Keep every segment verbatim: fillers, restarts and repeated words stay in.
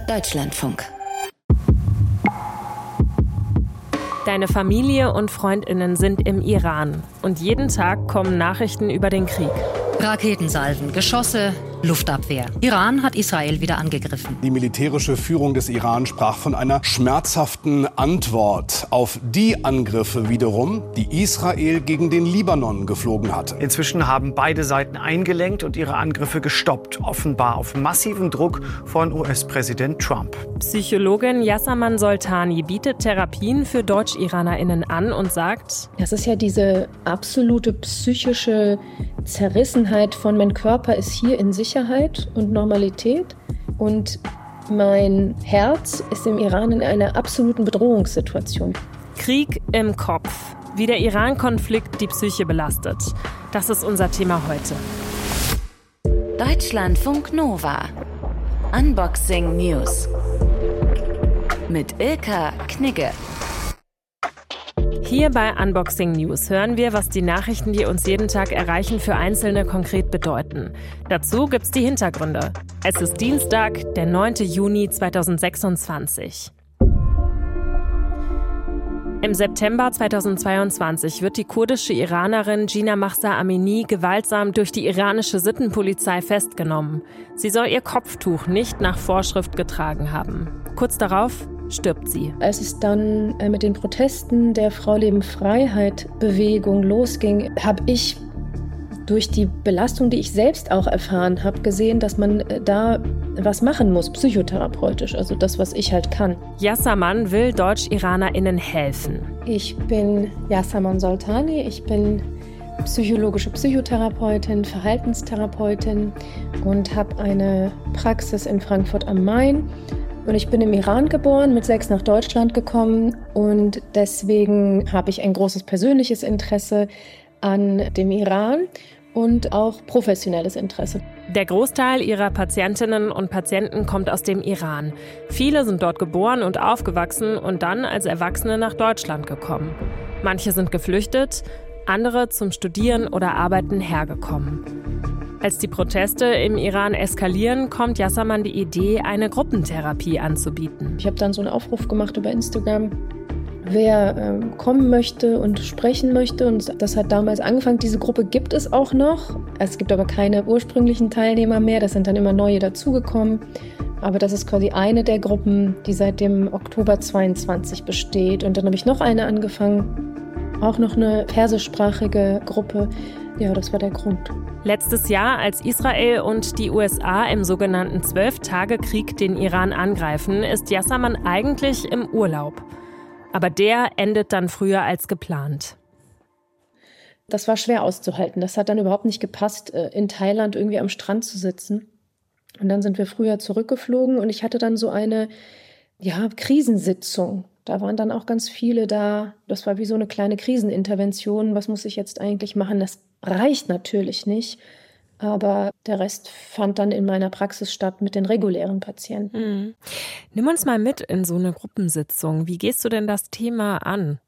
Deutschlandfunk. Deine Familie und FreundInnen sind im Iran und jeden Tag kommen Nachrichten über den Krieg. Raketensalven, Geschosse, Luftabwehr. Iran hat Israel wieder angegriffen. Die militärische Führung des Iran sprach von einer schmerzhaften Antwort auf die Angriffe wiederum, die Israel gegen den Libanon geflogen hatte. Inzwischen haben beide Seiten eingelenkt und ihre Angriffe gestoppt, offenbar auf massiven Druck von U S-Präsident Trump. Psychologin Yasaman Soltani bietet Therapien für DeutschiranerInnen an und sagt: Das ist ja diese absolute psychische Zerrissenheit von mein Körper ist hier in Sicherheit und Normalität und mein Herz ist im Iran in einer absoluten Bedrohungssituation. Krieg im Kopf. Wie der Iran-Konflikt die Psyche belastet. Das ist unser Thema heute. Deutschlandfunk Nova. Unboxing News. Mit Ilka Knigge. Hier bei Unboxing News hören wir, was die Nachrichten, die uns jeden Tag erreichen, für Einzelne konkret bedeuten. Dazu gibt's die Hintergründe. Es ist Dienstag, der neunte Juni zweitausendsechsundzwanzig. Im September zweitausendzweiundzwanzig wird die kurdische Iranerin Jina Mahsa Amini gewaltsam durch die iranische Sittenpolizei festgenommen. Sie soll ihr Kopftuch nicht nach Vorschrift getragen haben. Kurz darauf stirbt sie. Als es dann mit den Protesten der Frau-Leben-Freiheit-Bewegung losging, habe ich durch die Belastung, die ich selbst auch erfahren habe, gesehen, dass man da was machen muss, psychotherapeutisch, also das, was ich halt kann. Yasaman will DeutschiranerInnen helfen. Ich bin Yasaman Soltani, ich bin psychologische Psychotherapeutin, Verhaltenstherapeutin und habe eine Praxis in Frankfurt am Main. Und ich bin im Iran geboren, mit sechs nach Deutschland gekommen und deswegen habe ich ein großes persönliches Interesse an dem Iran und auch professionelles Interesse. Der Großteil ihrer Patientinnen und Patienten kommt aus dem Iran. Viele sind dort geboren und aufgewachsen und dann als Erwachsene nach Deutschland gekommen. Manche sind geflüchtet, andere zum Studieren oder Arbeiten hergekommen. Als die Proteste im Iran eskalieren, kommt Yasaman die Idee, eine Gruppentherapie anzubieten. Ich habe dann so einen Aufruf gemacht über Instagram, wer äh, kommen möchte und sprechen möchte. Und das hat damals angefangen. Diese Gruppe gibt es auch noch. Es gibt aber keine ursprünglichen Teilnehmer mehr. Das sind dann immer neue dazugekommen. Aber das ist quasi eine der Gruppen, die seit dem Oktober zweiundzwanzig besteht. Und dann habe ich noch eine angefangen, auch noch eine persischsprachige Gruppe. Ja, das war der Grund. Letztes Jahr, als Israel und die U S A im sogenannten Zwölf-Tage-Krieg den Iran angreifen, ist Yasaman eigentlich im Urlaub. Aber der endet dann früher als geplant. Das war schwer auszuhalten. Das hat dann überhaupt nicht gepasst, in Thailand irgendwie am Strand zu sitzen. Und dann sind wir früher zurückgeflogen und ich hatte dann so eine ja, Krisensitzung. Da waren dann auch ganz viele da. Das war wie so eine kleine Krisenintervention. Was muss ich jetzt eigentlich machen? Das reicht natürlich nicht. Aber der Rest fand dann in meiner Praxis statt mit den regulären Patienten. Mhm. Nimm uns mal mit in so eine Gruppensitzung. Wie gehst du denn das Thema an?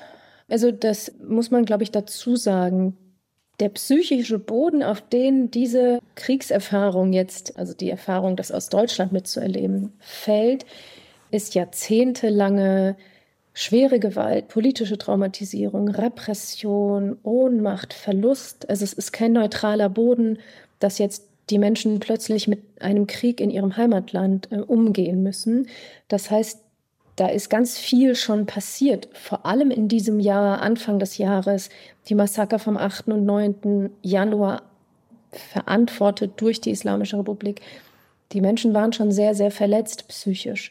Also das muss man, glaube ich, dazu sagen. Der psychische Boden, auf den diese Kriegserfahrung jetzt, also die Erfahrung, das aus Deutschland mitzuerleben, fällt, ist jahrzehntelange schwere Gewalt, politische Traumatisierung, Repression, Ohnmacht, Verlust. Also es ist kein neutraler Boden, dass jetzt die Menschen plötzlich mit einem Krieg in ihrem Heimatland äh, umgehen müssen. Das heißt, da ist ganz viel schon passiert, vor allem in diesem Jahr, Anfang des Jahres, die Massaker vom achten und neunten Januar, verantwortet durch die Islamische Republik. Die Menschen waren schon sehr, sehr verletzt psychisch.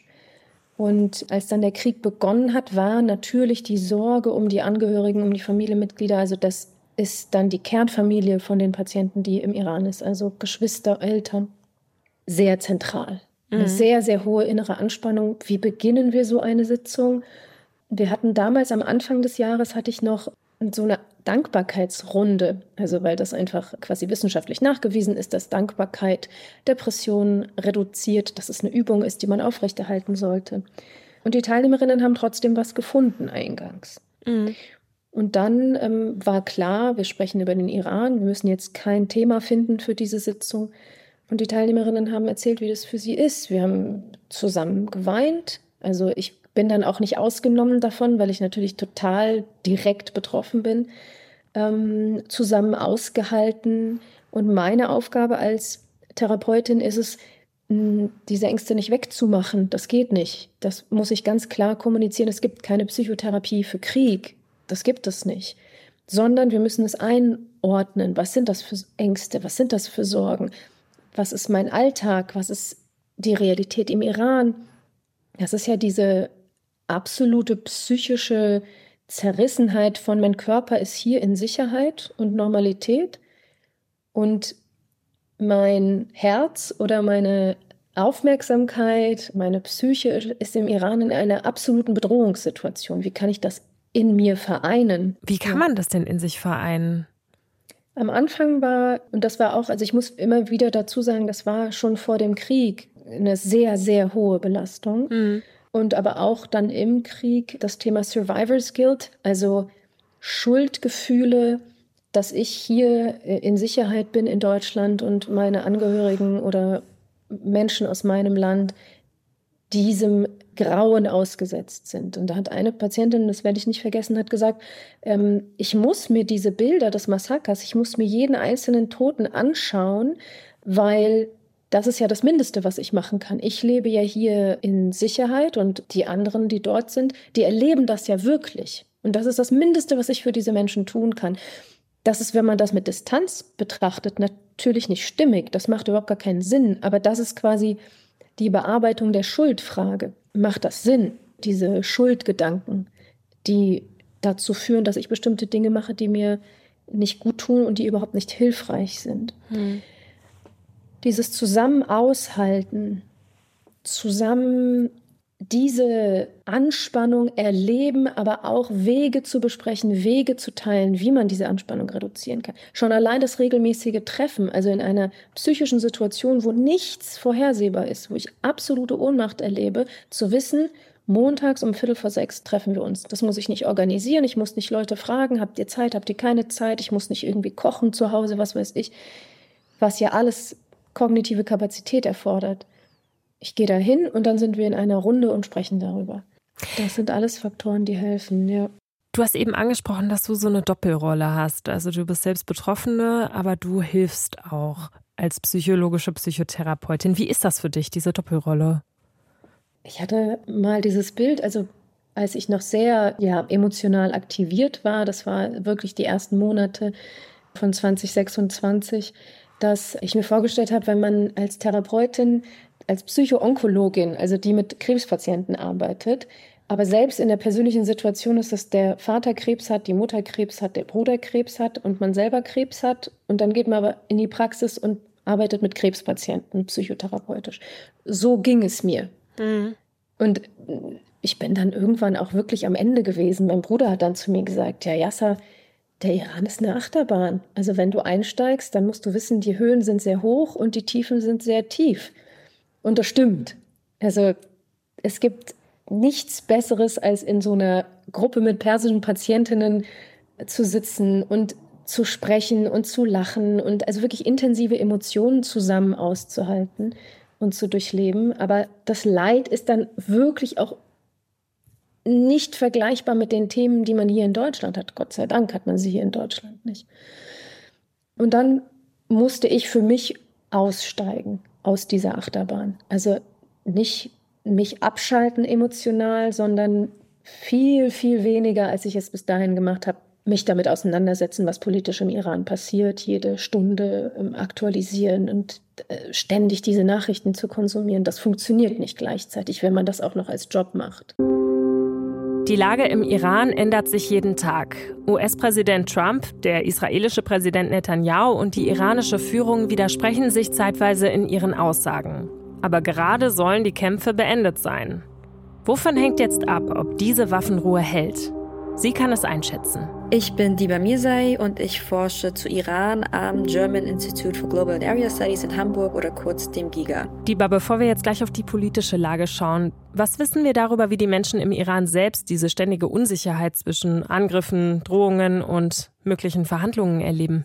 Und als dann der Krieg begonnen hat, war natürlich die Sorge um die Angehörigen, um die Familienmitglieder, also das ist dann die Kernfamilie von den Patienten, die im Iran ist, also Geschwister, Eltern, sehr zentral. Eine mhm. sehr, sehr hohe innere Anspannung. Wie beginnen wir so eine Sitzung? Wir hatten damals am Anfang des Jahres, hatte ich noch so eine Dankbarkeitsrunde, also weil das einfach quasi wissenschaftlich nachgewiesen ist, dass Dankbarkeit Depressionen reduziert, dass es eine Übung ist, die man aufrechterhalten sollte. Und die Teilnehmerinnen haben trotzdem was gefunden eingangs. Mhm. Und dann ähm, war klar, wir sprechen über den Iran, wir müssen jetzt kein Thema finden für diese Sitzung. Und die Teilnehmerinnen haben erzählt, wie das für sie ist. Wir haben zusammen geweint. Also ich bin dann auch nicht ausgenommen davon, weil ich natürlich total direkt betroffen bin. Ähm, zusammen ausgehalten. Und meine Aufgabe als Therapeutin ist es, mh, diese Ängste nicht wegzumachen. Das geht nicht. Das muss ich ganz klar kommunizieren. Es gibt keine Psychotherapie für Krieg. Das gibt es nicht. Sondern wir müssen es einordnen. Was sind das für Ängste? Was sind das für Sorgen? Was ist mein Alltag? Was ist die Realität im Iran? Das ist ja diese absolute psychische Zerrissenheit von mein Körper ist hier in Sicherheit und Normalität und mein Herz oder meine Aufmerksamkeit, meine Psyche ist im Iran in einer absoluten Bedrohungssituation. Wie kann ich das in mir vereinen? Wie kann man das denn in sich vereinen? Am Anfang war, und das war auch, also ich muss immer wieder dazu sagen, das war schon vor dem Krieg eine sehr, sehr hohe Belastung. Mhm. Und aber auch dann im Krieg das Thema Survivor's Guilt, also Schuldgefühle, dass ich hier in Sicherheit bin in Deutschland und meine Angehörigen oder Menschen aus meinem Land diesem Grauen ausgesetzt sind. Und da hat eine Patientin, das werde ich nicht vergessen, hat gesagt, ähm, ich muss mir diese Bilder des Massakers, ich muss mir jeden einzelnen Toten anschauen, weil das ist ja das Mindeste, was ich machen kann. Ich lebe ja hier in Sicherheit und die anderen, die dort sind, die erleben das ja wirklich. Und das ist das Mindeste, was ich für diese Menschen tun kann. Das ist, wenn man das mit Distanz betrachtet, natürlich nicht stimmig. Das macht überhaupt gar keinen Sinn. Aber das ist quasi die Bearbeitung der Schuldfrage. Macht das Sinn, diese Schuldgedanken, die dazu führen, dass ich bestimmte Dinge mache, die mir nicht gut tun und die überhaupt nicht hilfreich sind? Hm. Dieses Zusammen aushalten, zusammen diese Anspannung erleben, aber auch Wege zu besprechen, Wege zu teilen, wie man diese Anspannung reduzieren kann. Schon allein das regelmäßige Treffen, also in einer psychischen Situation, wo nichts vorhersehbar ist, wo ich absolute Ohnmacht erlebe, zu wissen, montags um Viertel vor sechs treffen wir uns. Das muss ich nicht organisieren, ich muss nicht Leute fragen, habt ihr Zeit, habt ihr keine Zeit, ich muss nicht irgendwie kochen zu Hause, was weiß ich, was ja alles kognitive Kapazität erfordert. Ich gehe da hin und dann sind wir in einer Runde und sprechen darüber. Das sind alles Faktoren, die helfen, ja. Du hast eben angesprochen, dass du so eine Doppelrolle hast. Also du bist selbst Betroffene, aber du hilfst auch als psychologische Psychotherapeutin. Wie ist das für dich, diese Doppelrolle? Ich hatte mal dieses Bild, also als ich noch sehr ja, emotional aktiviert war, das war wirklich die ersten Monate von zwanzig sechsundzwanzig, dass ich mir vorgestellt habe, wenn man als Therapeutin, als Psycho-Onkologin, also die mit Krebspatienten arbeitet, aber selbst in der persönlichen Situation ist, dass der Vater Krebs hat, die Mutter Krebs hat, der Bruder Krebs hat und man selber Krebs hat und dann geht man aber in die Praxis und arbeitet mit Krebspatienten psychotherapeutisch. So ging es mir. Mhm. Und ich bin dann irgendwann auch wirklich am Ende gewesen. Mein Bruder hat dann zu mir gesagt, ja Yasser, der Iran ist eine Achterbahn. Also wenn du einsteigst, dann musst du wissen, die Höhen sind sehr hoch und die Tiefen sind sehr tief. Und das stimmt. Also es gibt nichts Besseres, als in so einer Gruppe mit persischen Patientinnen zu sitzen und zu sprechen und zu lachen und also wirklich intensive Emotionen zusammen auszuhalten und zu durchleben. Aber das Leid ist dann wirklich auch nicht vergleichbar mit den Themen, die man hier in Deutschland hat. Gott sei Dank hat man sie hier in Deutschland nicht. Und dann musste ich für mich aussteigen aus dieser Achterbahn. Also nicht mich abschalten emotional, sondern viel, viel weniger, als ich es bis dahin gemacht habe, mich damit auseinandersetzen, was politisch im Iran passiert, jede Stunde ähm, aktualisieren und äh, ständig diese Nachrichten zu konsumieren. Das funktioniert nicht gleichzeitig, wenn man das auch noch als Job macht. Die Lage im Iran ändert sich jeden Tag. U S-Präsident Trump, der israelische Präsident Netanyahu und die iranische Führung widersprechen sich zeitweise in ihren Aussagen. Aber gerade sollen die Kämpfe beendet sein. Wovon hängt jetzt ab, ob diese Waffenruhe hält? Sie kann es einschätzen. Ich bin Diba Mirzai und ich forsche zu Iran am German Institute for Global and Area Studies in Hamburg oder kurz dem GIGA. Diba, bevor wir jetzt gleich auf die politische Lage schauen, was wissen wir darüber, wie die Menschen im Iran selbst diese ständige Unsicherheit zwischen Angriffen, Drohungen und möglichen Verhandlungen erleben?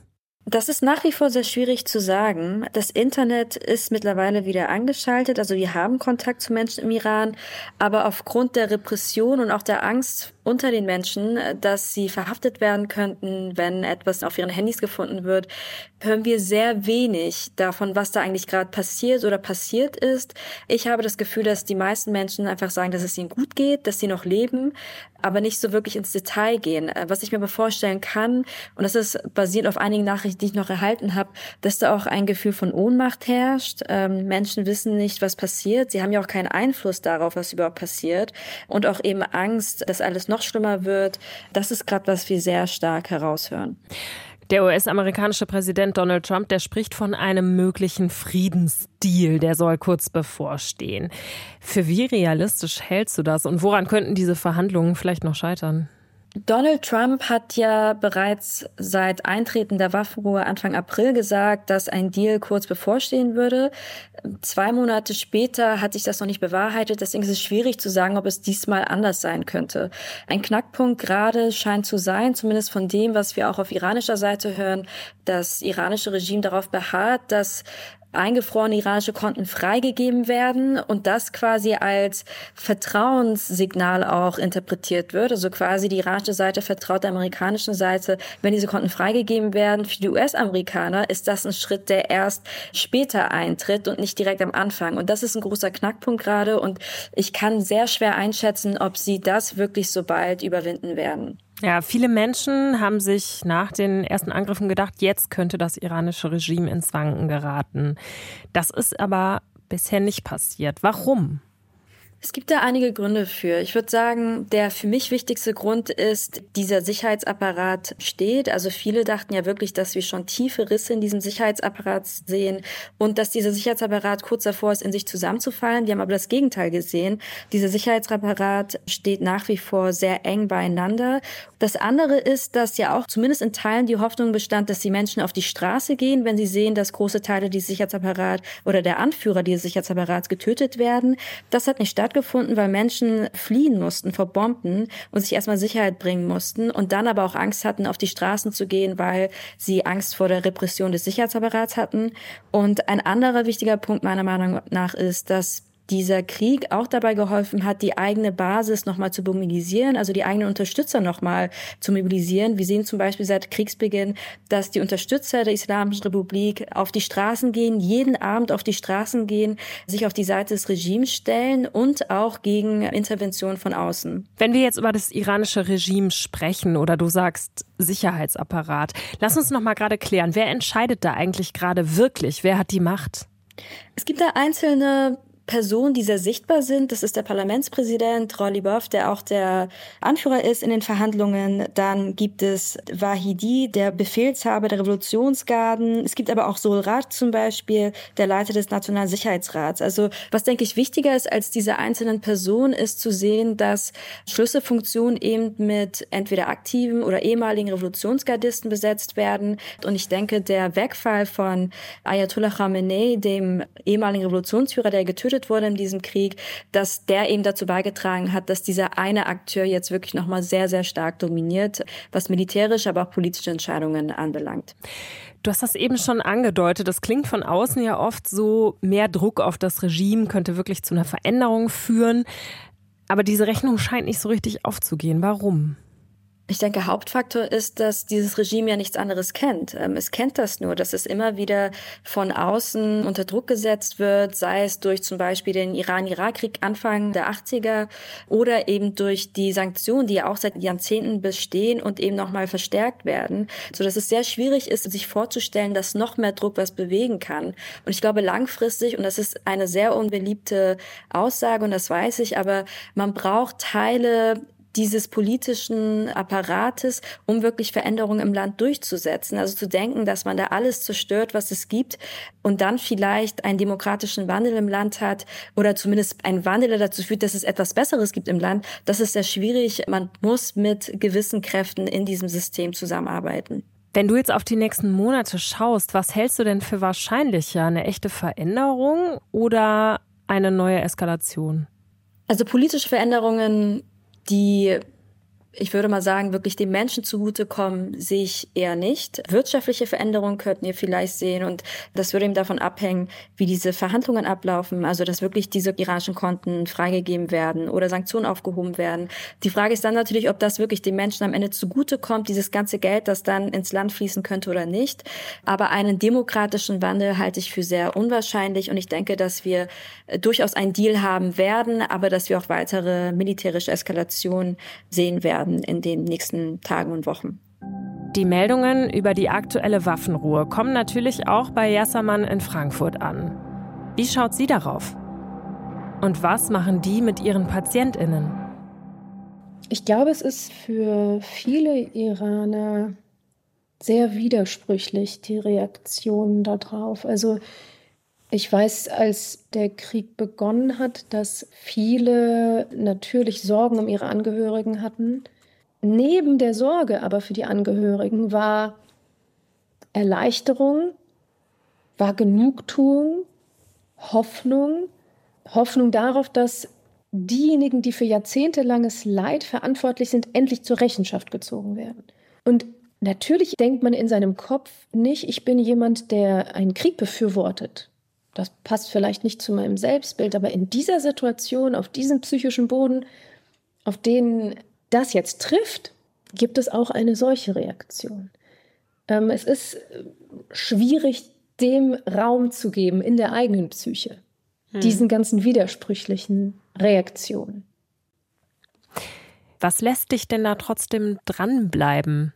Das ist nach wie vor sehr schwierig zu sagen. Das Internet ist mittlerweile wieder angeschaltet. Also wir haben Kontakt zu Menschen im Iran. Aber aufgrund der Repression und auch der Angst unter den Menschen, dass sie verhaftet werden könnten, wenn etwas auf ihren Handys gefunden wird, hören wir sehr wenig davon, was da eigentlich gerade passiert oder passiert ist. Ich habe das Gefühl, dass die meisten Menschen einfach sagen, dass es ihnen gut geht, dass sie noch leben, aber nicht so wirklich ins Detail gehen. Was ich mir aber vorstellen kann, und das ist basiert auf einigen Nachrichten, die ich noch erhalten habe, dass da auch ein Gefühl von Ohnmacht herrscht. Ähm, Menschen wissen nicht, was passiert. Sie haben ja auch keinen Einfluss darauf, was überhaupt passiert. Und auch eben Angst, dass alles noch schlimmer wird. Das ist gerade, was wir sehr stark heraushören. Der U S-amerikanische Präsident Donald Trump, der spricht von einem möglichen Friedensdeal, der soll kurz bevorstehen. Für wie realistisch hältst du das und woran könnten diese Verhandlungen vielleicht noch scheitern? Donald Trump hat ja bereits seit Eintreten der Waffenruhe Anfang April gesagt, dass ein Deal kurz bevorstehen würde. Zwei Monate später hat sich das noch nicht bewahrheitet. Deswegen ist es schwierig zu sagen, ob es diesmal anders sein könnte. Ein Knackpunkt gerade scheint zu sein, zumindest von dem, was wir auch auf iranischer Seite hören, das iranische Regime darauf beharrt, dass eingefrorene iranische Konten freigegeben werden und das quasi als Vertrauenssignal auch interpretiert wird. Also quasi die iranische Seite vertraut der amerikanischen Seite, wenn diese Konten freigegeben werden. Für die U S-Amerikaner ist das ein Schritt, der erst später eintritt und nicht direkt am Anfang. Und das ist ein großer Knackpunkt gerade und ich kann sehr schwer einschätzen, ob sie das wirklich so bald überwinden werden. Ja, viele Menschen haben sich nach den ersten Angriffen gedacht, jetzt könnte das iranische Regime ins Wanken geraten. Das ist aber bisher nicht passiert. Warum? Es gibt da einige Gründe für. Ich würde sagen, der für mich wichtigste Grund ist, dieser Sicherheitsapparat steht. Also viele dachten ja wirklich, dass wir schon tiefe Risse in diesem Sicherheitsapparat sehen und dass dieser Sicherheitsapparat kurz davor ist, in sich zusammenzufallen. Wir haben aber das Gegenteil gesehen. Dieser Sicherheitsapparat steht nach wie vor sehr eng beieinander. Das andere ist, dass ja auch zumindest in Teilen die Hoffnung bestand, dass die Menschen auf die Straße gehen, wenn sie sehen, dass große Teile dieses Sicherheitsapparats oder der Anführer dieses Sicherheitsapparats getötet werden. Das hat nicht stattgefunden. gefunden, weil Menschen fliehen mussten vor Bomben und sich erstmal Sicherheit bringen mussten und dann aber auch Angst hatten, auf die Straßen zu gehen, weil sie Angst vor der Repression des Sicherheitsapparats hatten. Und ein anderer wichtiger Punkt meiner Meinung nach ist, dass dieser Krieg auch dabei geholfen hat, die eigene Basis nochmal zu mobilisieren, also die eigenen Unterstützer nochmal zu mobilisieren. Wir sehen zum Beispiel seit Kriegsbeginn, dass die Unterstützer der Islamischen Republik auf die Straßen gehen, jeden Abend auf die Straßen gehen, sich auf die Seite des Regimes stellen und auch gegen Intervention von außen. Wenn wir jetzt über das iranische Regime sprechen oder du sagst Sicherheitsapparat, lass uns noch mal gerade klären, wer entscheidet da eigentlich gerade wirklich? Wer hat die Macht? Es gibt da einzelne Personen, die sehr sichtbar sind. Das ist der Parlamentspräsident Ghalibof, der auch der Anführer ist in den Verhandlungen. Dann gibt es Wahidi, der Befehlshaber der Revolutionsgarden. Es gibt aber auch Solrat zum Beispiel, der Leiter des Nationalen Sicherheitsrats. Also was, denke ich, wichtiger ist als diese einzelnen Personen, ist zu sehen, dass Schlüsselfunktionen eben mit entweder aktiven oder ehemaligen Revolutionsgardisten besetzt werden. Und ich denke, der Wegfall von Ayatollah Khamenei, dem ehemaligen Revolutionsführer, der getötet wurde in diesem Krieg, dass der eben dazu beigetragen hat, dass dieser eine Akteur jetzt wirklich nochmal sehr, sehr stark dominiert, was militärische, aber auch politische Entscheidungen anbelangt. Du hast das eben schon angedeutet. Das klingt von außen ja oft so, mehr Druck auf das Regime könnte wirklich zu einer Veränderung führen. Aber diese Rechnung scheint nicht so richtig aufzugehen. Warum? Ich denke, Hauptfaktor ist, dass dieses Regime ja nichts anderes kennt. Es kennt das nur, dass es immer wieder von außen unter Druck gesetzt wird, sei es durch zum Beispiel den Iran-Irak-Krieg Anfang der achtziger oder eben durch die Sanktionen, die ja auch seit Jahrzehnten bestehen und eben nochmal verstärkt werden, sodass es sehr schwierig ist, sich vorzustellen, dass noch mehr Druck was bewegen kann. Und ich glaube langfristig, und das ist eine sehr unbeliebte Aussage und das weiß ich, aber man braucht Teile dieses politischen Apparates, um wirklich Veränderungen im Land durchzusetzen. Also zu denken, dass man da alles zerstört, was es gibt und dann vielleicht einen demokratischen Wandel im Land hat oder zumindest einen Wandel, der dazu führt, dass es etwas Besseres gibt im Land. Das ist sehr schwierig. Man muss mit gewissen Kräften in diesem System zusammenarbeiten. Wenn du jetzt auf die nächsten Monate schaust, was hältst du denn für wahrscheinlicher? Eine echte Veränderung oder eine neue Eskalation? Also politische Veränderungen, die ich würde mal sagen, wirklich den Menschen zugutekommen, sehe ich eher nicht. Wirtschaftliche Veränderungen könnten wir vielleicht sehen und das würde eben davon abhängen, wie diese Verhandlungen ablaufen, also dass wirklich diese iranischen Konten freigegeben werden oder Sanktionen aufgehoben werden. Die Frage ist dann natürlich, ob das wirklich den Menschen am Ende zugutekommt, dieses ganze Geld, das dann ins Land fließen könnte oder nicht. Aber einen demokratischen Wandel halte ich für sehr unwahrscheinlich und ich denke, dass wir durchaus einen Deal haben werden, aber dass wir auch weitere militärische Eskalationen sehen werden in den nächsten Tagen und Wochen. Die Meldungen über die aktuelle Waffenruhe kommen natürlich auch bei Yasaman in Frankfurt an. Wie schaut sie darauf? Und was machen die mit ihren PatientInnen? Ich glaube, es ist für viele Iraner sehr widersprüchlich, die Reaktionen darauf. Also ich weiß, als der Krieg begonnen hat, dass viele natürlich Sorgen um ihre Angehörigen hatten. Neben der Sorge aber für die Angehörigen war Erleichterung, war Genugtuung, Hoffnung, Hoffnung darauf, dass diejenigen, die für jahrzehntelanges Leid verantwortlich sind, endlich zur Rechenschaft gezogen werden. Und natürlich denkt man in seinem Kopf nicht, ich bin jemand, der einen Krieg befürwortet. Das passt vielleicht nicht zu meinem Selbstbild, aber in dieser Situation, auf diesem psychischen Boden, auf den das jetzt trifft, gibt es auch eine solche Reaktion. Ähm, es ist schwierig, dem Raum zu geben in der eigenen Psyche, hm. diesen ganzen widersprüchlichen Reaktionen. Was lässt dich denn da trotzdem dranbleiben?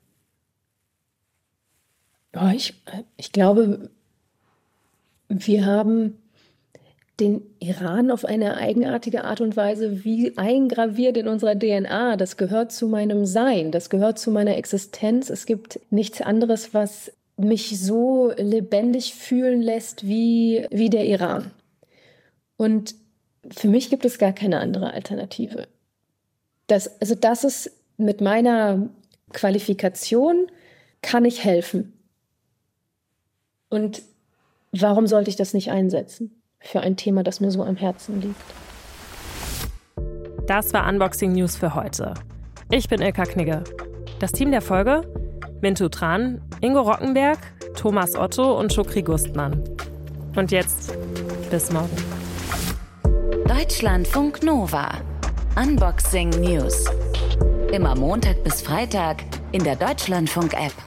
Oh, ich, ich glaube, wir haben den Iran auf eine eigenartige Art und Weise wie eingraviert in unserer D N A. Das gehört zu meinem Sein, das gehört zu meiner Existenz. Es gibt nichts anderes, was mich so lebendig fühlen lässt wie, wie der Iran. Und für mich gibt es gar keine andere Alternative. Das, also das ist mit meiner Qualifikation, kann ich helfen. Und warum sollte ich das nicht einsetzen? Für ein Thema, das mir so am Herzen liegt. Das war Unboxing News für heute. Ich bin Ilka Knigge. Das Team der Folge: Mintu Tran, Ingo Rockenberg, Thomas Otto und Shukri Gustmann. Und jetzt bis morgen. Deutschlandfunk Nova. Unboxing News. Immer Montag bis Freitag in der Deutschlandfunk-App.